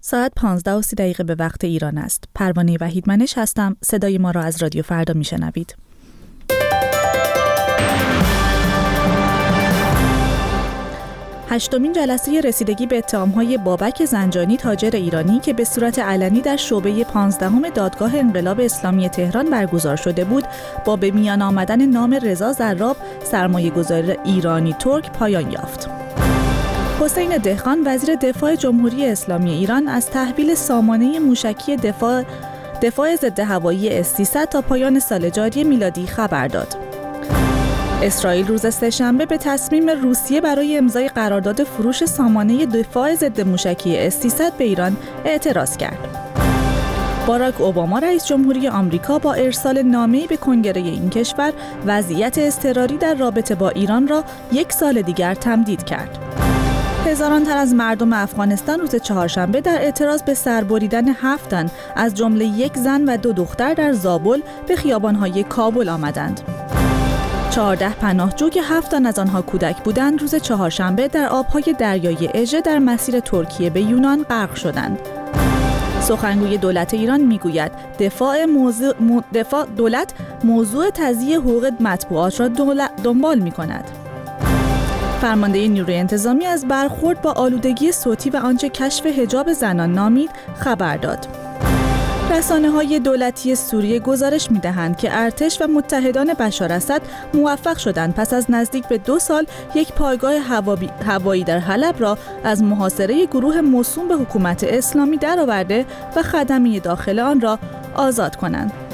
ساعت 15:30 به وقت ایران است. پروانه وحیدمنش هستم. صدای ما را از رادیو فردا میشنوید. هشتمین جلسه رسیدگی به اتهام‌های بابک زنجانی تاجر ایرانی که به صورت علنی در شعبه 15 دادگاه انقلاب اسلامی تهران برگزار شده بود، با به میان آمدن نام رضا زراب، سرمایه‌گذار ایرانی ترک پایان یافت. حسین دهقان وزیر دفاع جمهوری اسلامی ایران از تحویل سامانه موشکی دفاع ضد هوایی S-300 تا پایان سال جاری میلادی خبر داد. اسرائیل روز سه‌شنبه به تصمیم روسیه برای امضای قرارداد فروش سامانه دفاع ضد موشکی S-300 به ایران اعتراض کرد. باراک اوباما رئیس جمهوری آمریکا با ارسال نامه‌ای به کنگره این کشور وضعیت اضطراری در رابطه با ایران را 1 سال دیگر تمدید کرد. هزاران تن از مردم افغانستان روز چهارشنبه در اعتراض به سربریدن 7 تن از جمله 1 زن و 2 دختر در زابل به خیابان‌های کابل آمدند. 14 پناهجو که 7 تن از آنها کودک بودند روز چهارشنبه در آب‌های دریای اژه در مسیر ترکیه به یونان غرق شدند. سخنگوی دولت ایران میگوید دولت موضوع تضییع حقوق مطبوعات را دنبال می‌کند. فرمانده نیروی انتظامی از برخورد با آلودگی صوتی و آنچه کشف حجاب زنان نامید خبر داد. رسانه‌های دولتی سوریه گزارش می‌دهند که ارتش و متحدان بشار اسد موفق شدند پس از نزدیک به 2 سال یک پایگاه هوایی در حلب را از محاصره گروه موسوم به حکومت اسلامی درآورده و خدمه داخل آن را آزاد کنند.